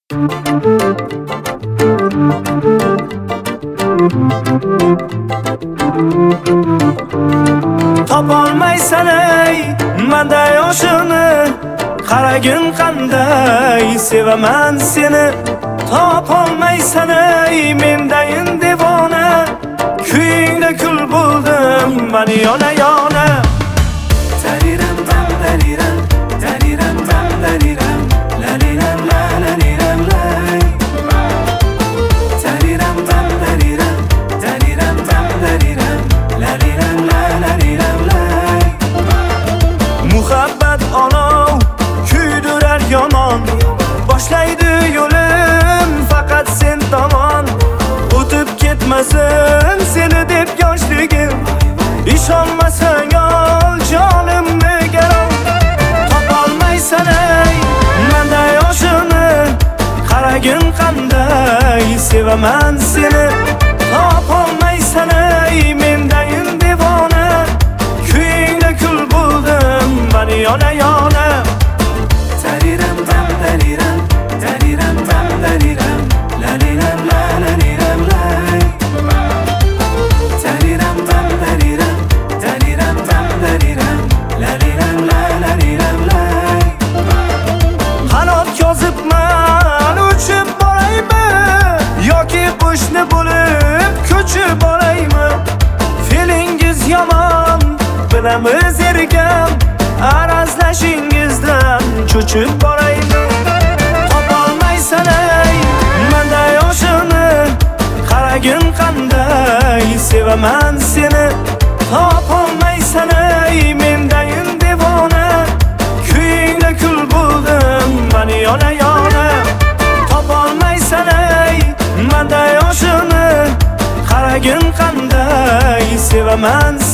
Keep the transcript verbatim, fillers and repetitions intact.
Topolmaysan ey menda yoshini, qaragin qanday sevaman seni. Topolmaysan ey mendayin devona, kuyingda kul bo'ldim men yona yona. Tariram tam tariram, tariram tam tariram, la liram la la liram lay. Tariram tam tariram, tariram tam tariram, la liram la la liram lay. Muhabbat olov kuydirar yomon, boshlaydi yo'lim faqat sen tomon. O'tib ketmasin seni deb yoshligim, ishonmasang ol jonimni garov. Topolmaysan ey menda yoshini, qaragin qanday sevaman seni. Topolmaysan ey mendayin devona, kuyingda kul bo'ldim men yona yona. Tariram tam tariram, tariram tam tariram, la liram la la liram lay. Tariram tam tariram, tariram tam tariram, la liram la la liram lay. Qanot yozibman uchib boraymi, yoki qushni bo'lib ko'chib boraymi? Feelingiz yomon bilamiz ergam, arazlashingizdan cho'chib boraymi? Topolmaysan ey menda yoshini, qaragin qanday sevaman seni. Topolmaysan ey mendayin devona, kuyingda kul bo'ldim men yona yona. Topolmaysan ey menda yoshini, qaragin qanday sevaman